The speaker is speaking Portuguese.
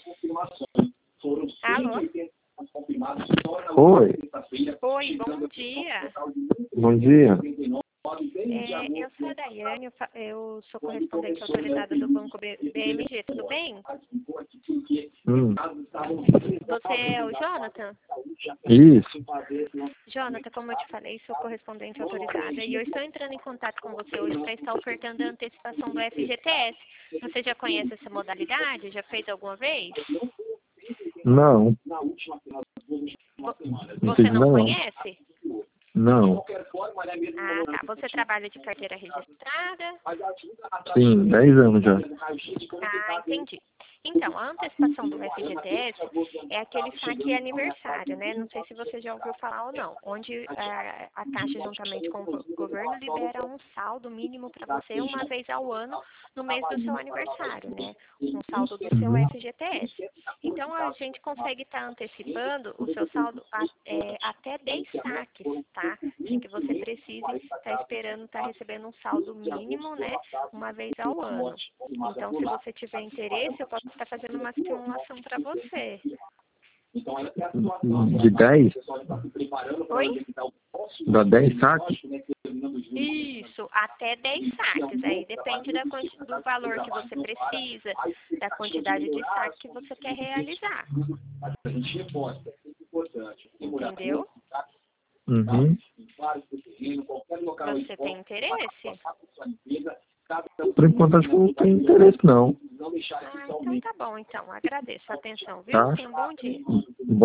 Alô? Oi, Oi, bom dia. bom dia. Eu sou a Daiane, eu sou correspondente autorizada do Banco BMG, tudo bem? Hum, Você é o Jonathan? isso. Jonathan, como eu te falei, sou correspondente autorizada e eu estou entrando em contato com você hoje para estar ofertando a antecipação do FGTS. Você já conhece essa modalidade? Já fez alguma vez? Não, não Você fiz não não. conhece? Não. Ah, tá. Você trabalha de carteira registrada? Sim, 10 anos já. Ah, entendi. Então, a antecipação do FGTS é aquele saque aniversário, né? Não sei se você já ouviu falar ou não, onde a Caixa, juntamente com o governo, libera um saldo mínimo para você uma vez ao ano no mês do seu aniversário, né? Um saldo do seu Uhum. FGTS. Então, a gente consegue estar antecipando o seu saldo até 10 saques, tá? Sem que você precise estar esperando estar recebendo um saldo mínimo, né? Uma vez ao ano. Então, se você tiver interesse, eu posso estar fazendo uma simulação para você. De 10? Oi? Dá 10 saques? Isso, até 10 saques. Aí depende do valor que você precisa, da quantidade de saques que você quer realizar. Entendeu? Uhum. Você tem interesse? Por enquanto acho que não tem interesse não. Ah, então tá bom, então. Agradeço a atenção, viu? Tá? Tenha um bom dia.